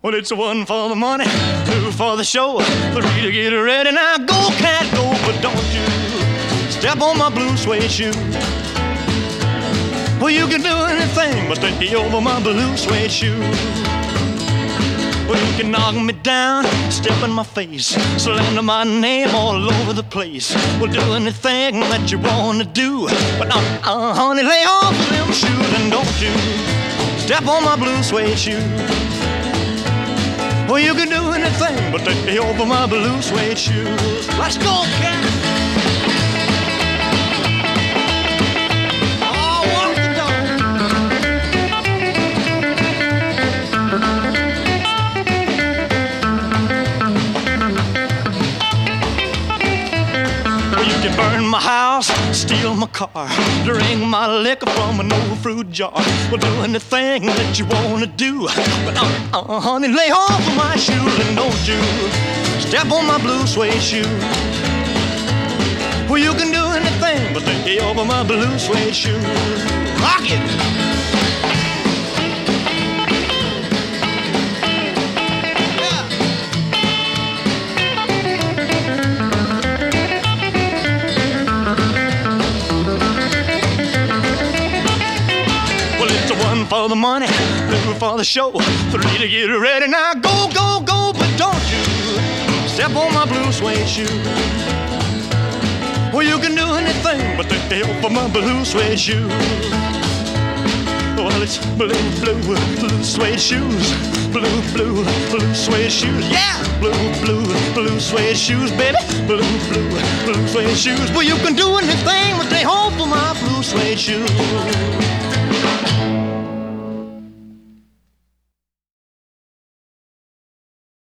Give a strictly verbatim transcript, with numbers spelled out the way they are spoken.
Well, it's one for the money, two for the show, three to get ready. Now go, cat, go, but don't you step on my blue suede shoe. Well, you can do anything but take over my blue suede shoe. Well, you can knock me down, step in my face, slander my name all over the place. Well, do anything that you wanna do, but uh, uh, honey, lay off of them shoes and don't you step on my blue suede shoe. Well, you can do anything but take over my blue suede shoes. Let's go, cat! Oh, walk the dog. Well, you can burn my house, steal my car, drink my liquor from an old fruit jar. Well, do anything that you wanna do, but uh, uh, honey, lay off of my shoes and don't you step on my blue suede shoe. Well, you can do anything but take over my blue suede shoes. Rock it! One for the money, two for the show, three to get ready. Now go, go, go, but don't you step on my blue suede shoe. Well, you can do anything but take over my blue suede shoe. Well, it's blue, blue, blue suede shoes. Blue, blue, blue suede shoes. Yeah! Blue, blue, blue suede shoes, baby. Blue, blue, blue suede shoes. Well, you can do anything but take over my blue suede shoes.